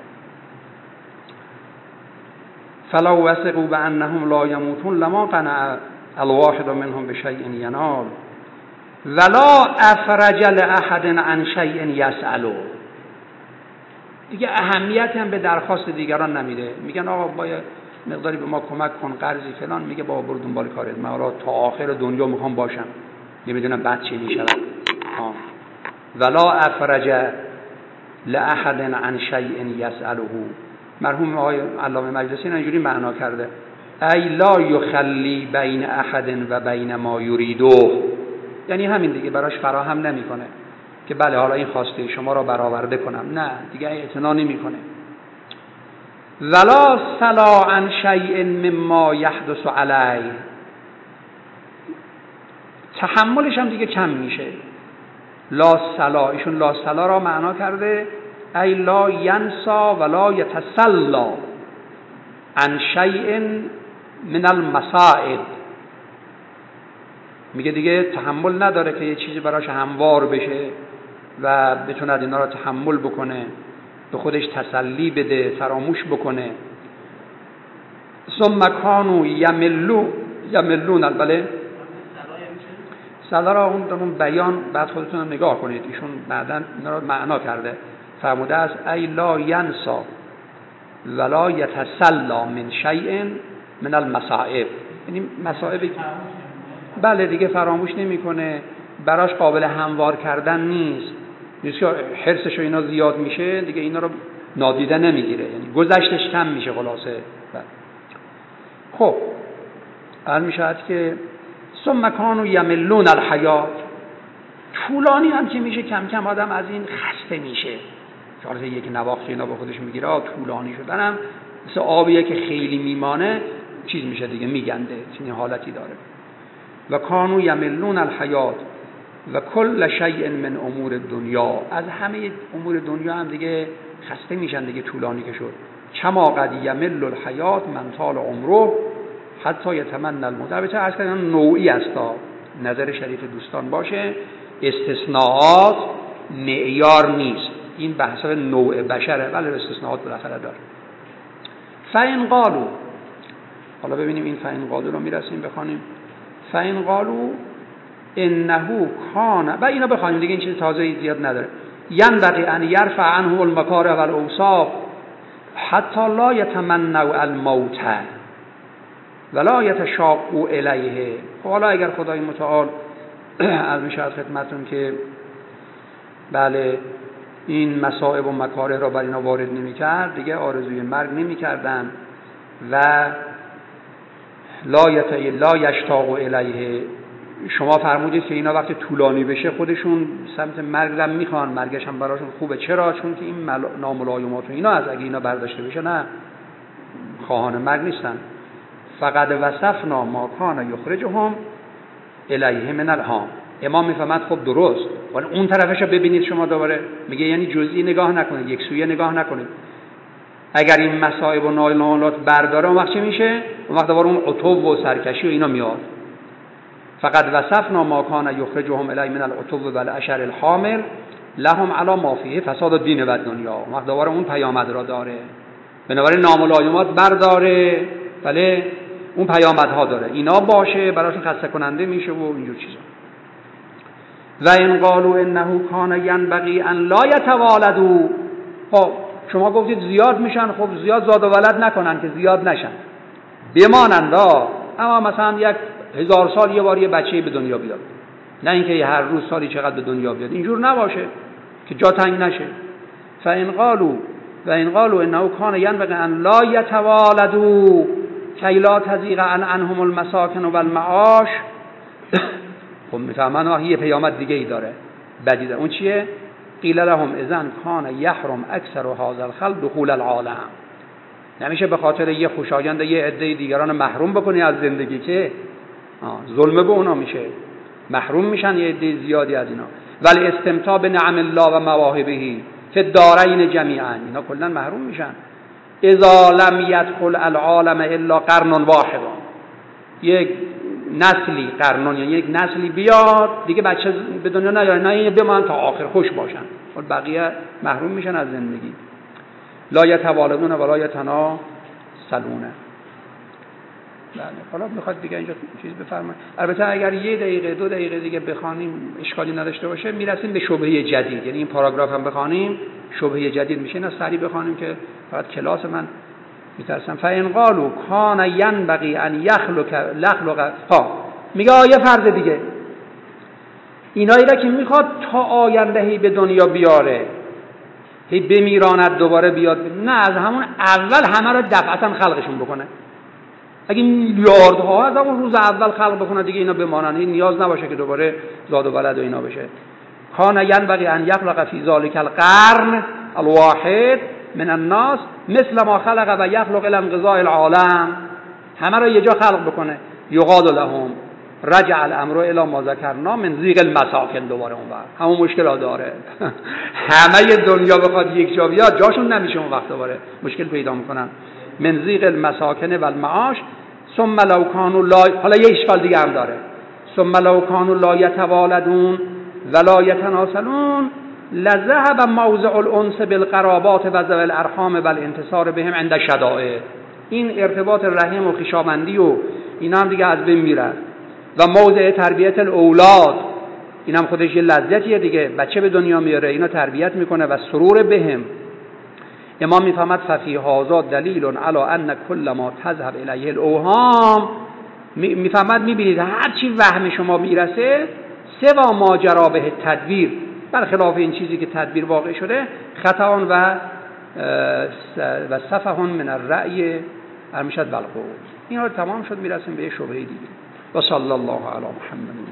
S1: فلو وثقوا بانهم لا یموتون لما قنع الواحد منهم بشیء ینال ولا افرج لاحد عن شیء یسأله. دیگه اهمیت هم به درخواست دیگران نمیده. میگن آقا با مقداری به ما کمک کن، قرضی فلان، میگه بابا برو دنبال کارت، من حالا تا آخر دنیا میخوام باشم، نمیدونم بعد چی میشه. ولا افرج لاحد عن شیء یسأله. مرحوم آقای علامه مجلسی اینجوری معنا کرده ای لا یخلی بین احد و بین ما یریدو. یعنی همین دیگه براش فراهم نمیکنه که بله حالا این خواسته شما را برآورده کنم، نه دیگه اعتنا نمیکنه. ولا صلا عن شیء مما یحدث علیه. تحملش هم دیگه کم میشه. لا صلا، ایشون لا صلا را معنا کرده ای لا ینسا ولا یتسلا عن شیء من المصائب. میگه دیگه تحمل نداره که یه چیزی براش هموار بشه و بتونه اینا رو تحمل بکنه، به خودش تسلی بده، فراموش بکنه. ثم کانوا یملون. بله صدا را اون بیان بعد خودتون نگاه کنید، ایشون بعداً اینا رو معنا کرده. فرموده است ای لا ینسا ولا یتسلا من شیء من المصائب. یعنی مصائب بله دیگه فراموش نمیکنه، براش قابل هموار کردن نیست که حرصش و اینا زیاد میشه دیگه اینا رو نادیده نمیگیره، یعنی گذشتش کم میشه خلاصه. خب قال میشد که ثم کانوا یملون الحیات. طولانی هم که میشه کم کم آدم از این خسته میشه. چون یک نواخت اینا به خودش میگیره طولانی شدنم مثل آبیه که خیلی میمانه چیز میشه دیگه، میگنده، چنین حالتی داره. و کانوا یملون الحیات و کل شیء من امور دنیا. از همه امور دنیا هم دیگه خسته میشن دیگه، طولانی که شد. کما قد یمل الحیات من طال عمره حتی یتمنى الموت. البته اصلا نوعی است تا نظر شریف دوستان باشه، استثناءات معیار نیست. این بحث نوع بشره، ولی استثناءات بالاخره داره. فَإِنْ قَالُوا، حالا ببینیم این فَإِنْ قَالُوا رو میرسیم بخوانیم. فَإِنْ قَالُوا إِنَّهُ كَانَ، و اینا بخوانیم دیگه، این چیز تازه‌ای زیاد نداره. ينبغي أن يرفع عنه المكاره والأوصاف حتى لا يتمنوا الموت ولا يتشاقوا إليه. حالا اگر خدای متعال از میشد خدمتون که بله این مصائب و مکاره را بر اینا وارد نمی‌کرد، دیگه آرزوی مرگ نمی‌کردن و لا یشتاقوا الیه. شما فرمودید که اینا وقتی طولانی بشه خودشون سمت مرگ را میخوان، مرگش هم براشون خوبه. چرا؟ چون که این ناملایمات و اینا از اگه اینا برداشته بشه نه، خواهان مرگ نیستن. فقد وصفنا ما کان یخرجهم الیه من الهام. امام میفهمد خب درست، ولی اون طرفش رو ببینید شما دوباره. میگه یعنی جزئی نگاه نکنید، یک سویه نگاه نکنید. اگر این مصائب و نالات برداره اون وقت چه میشه؟ اون وقت دوباره اون عتو و سرکشی و اینا میاد. فقط وصفنا ما کان یخرجهم الی من العتو و الاشر الحامل لهم علی ما فیه فساد الدین و دنیا. اون وقت دوباره اون پیامد را داره، بنابراین ناملایمات برداره، بله اون پیامدها داره، اینا باشه براشون خسته کننده میشه و اینجور چیزا. و ان قالوا انه کان ینبغی ان لا یتوالدوا، خب شما گفتید زیاد میشن، خب زیاد زاد و ولد نکنن که زیاد نشن، بمانند. اما مثلا 1000 سال یه بار یه بچه‌ای به دنیا بیاد، نه اینکه هر روز سالی چقدر به دنیا بیاد، اینجور نباشه که جا تنگ نشه. فان قالوا انه کان ینبغی ان لا یتوالدوا کی لا تضیق عنهم المساکن و المعاش. خب میفهمن یه پیامد دیگه ای داره، بدی داره. اون چیه؟ قیل لهم اذن کان یحرم اکثر هذا الخلق دخول العالم. نمیشه به خاطر یه خوشایند یه عده دیگران محروم بکنی از زندگی، که ظلم به اونا میشه، محروم میشن یه عده زیادی از اینا. ولی استمتاع به نعم الله و مواهبه فی الدارین جمیعا، اینا کلا محروم میشن. اذا لم يدخل العالم الا قرن واحد، یک نسلی قرنون، یعنی یک نسلی بیاد دیگه بچه به دنیا نیاره، نه بمانن تا آخر خوش باشن، ولی بقیه محروم میشن از زندگی. لا یتوالدون ولا یتناسلون. بله حالا میخواد دیگه اینجا چیز بفرمایید. البته اگر 1 دقیقه 2 دقیقه دیگه بخوانیم اشکالی نداشته باشه، میرسیم به شبهه جدید، یعنی این پاراگراف هم بخوانیم شبهه جدید میشه. نه سریع بخوانیم که فقط کلاس من میترسم. فإن قالوا کان ینبغی ان یخلق میگه یه فرض دیگه، اینایی را که میخواد تا آینده هی به دنیا بیاره، هی بمیراند دوباره بیاد، نه از همون اول همه را دفعتا خلقشون بکنه. اگه میلیاردها از همون روز اول خلق بکنه دیگه اینا بمانن، این نیاز نباشه که دوباره زاد و ولد و اینا بشه. کان ینبغی ان یخلق فی ذلک القرن الواحد من الناس مثل ما خلق و یخلق الى انقضاء العالم، همه را یه جا خلق بکنه. یقال لهم رجع الامر الى ما ذکرنا من ضیق المساکن. دوباره اون وقت همون مشکل داره همه دنیا بخواد یک جا بیاد جاشون نمیشه، اون وقت دوباره مشکل پیدا میکنن. من ضیق المساکن و المعاش ثم لو كانوا لا، حالا یه اشکال دیگه هم داره، ثم لو كانوا لا يتوالدون ولا يتناسلون لذهب موضع الانس بالقرابات و ذوی الارحام والانتصار بهم عند الشدائد. این ارتباط رحم و خویشاوندی و اینا هم دیگه از بین میره. و موضع تربیت الاولاد، این هم خودش یه لذتیه دیگه، بچه به دنیا میاره اینا تربیت میکنه و سرور بهم. امام میفهمد ففی هذا دلیل علی ان کل ما تذهب الیه الاوهام، میفهمد میبینید هر چی وهم شما میرسه سوا ما جرا به تدبیر، برخلاف این چیزی که تدبیر واقع شده، خطا و سفه من الرأی ارمشد بالقول. اینا رو تمام شد، میرسیم به شبهه دیگه. و صلی الله علی محمد.